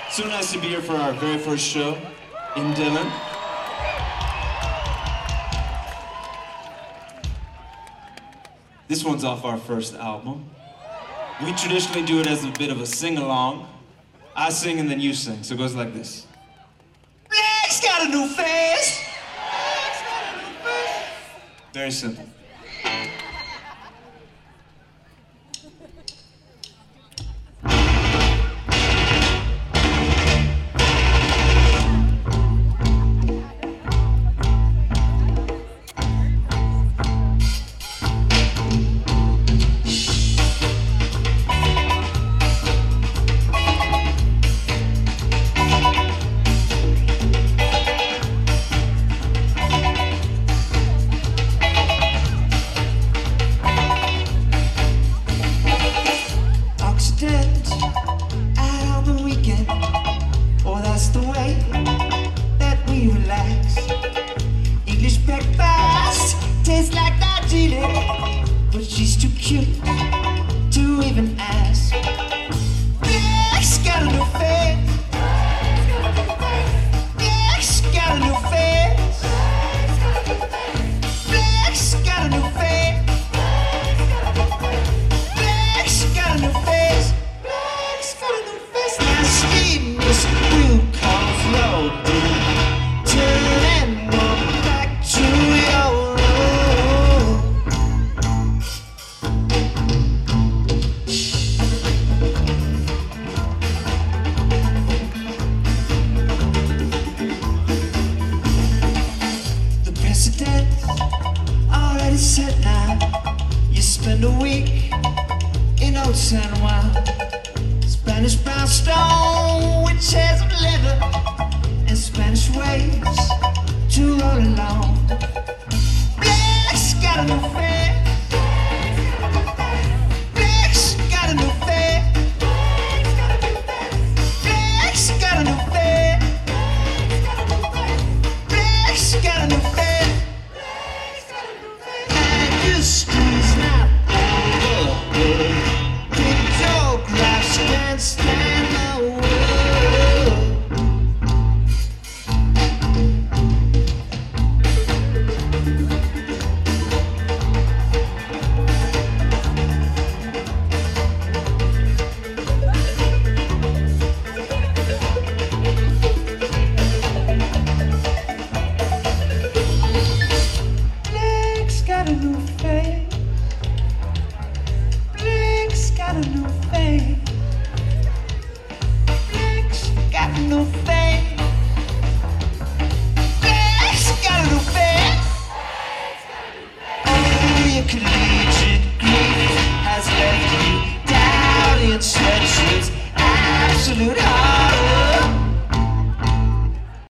So nice to be here for our very first show in Dillon. This one's off our first album. We traditionally do it as a bit of a sing-along. I sing and then you sing, so it goes like this. Black's got a new face. Very simple. Out on the weekend, oh that's the way that we relax. English breakfast tastes like Darjeeling, but she's too cute to even ask. Black's got a new face. Black's got a new face. Black's got a new face. Black's got a new face. Already set now. You spend a week in Old San Juan. Spanish brownstone with chairs of leather and Spanish waves to roll along. Black's got a new face. Black's got a new face. Black's got a new face. Black's got a new face. History's not over. Big joke, life can't stand the world. Black's got a new face. Black's got a new face. Black's got a new face. Black's got a new face. Oh, your collegiate grief has left you down in sweatshirts, absolute